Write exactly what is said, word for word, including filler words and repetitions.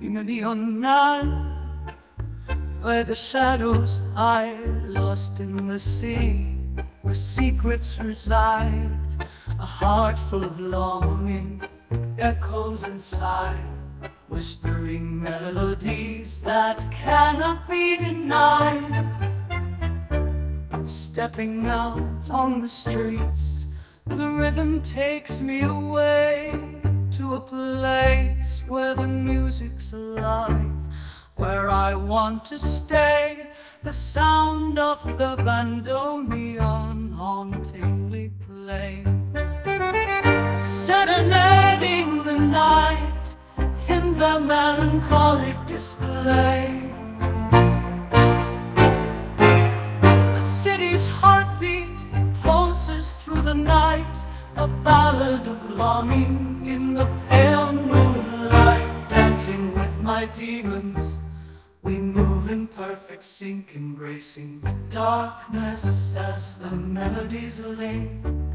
in a neon night, where the shadows hide, lost in the sea, where secrets reside. A heart full of longing echoes inside, whispering melodies that cannot be denied. Stepping out on the streets, the rhythm takes me away to a place where the music's alive, where I want to stay. The sound of the bandoneon hauntingly playing, serenading the night in their melancholic display. The city's heartbeat pulses through the night, a ballad of longing in the pale moonlight. Dancing with my demons, we move in perfect sync, embracing the darkness as the melodies link.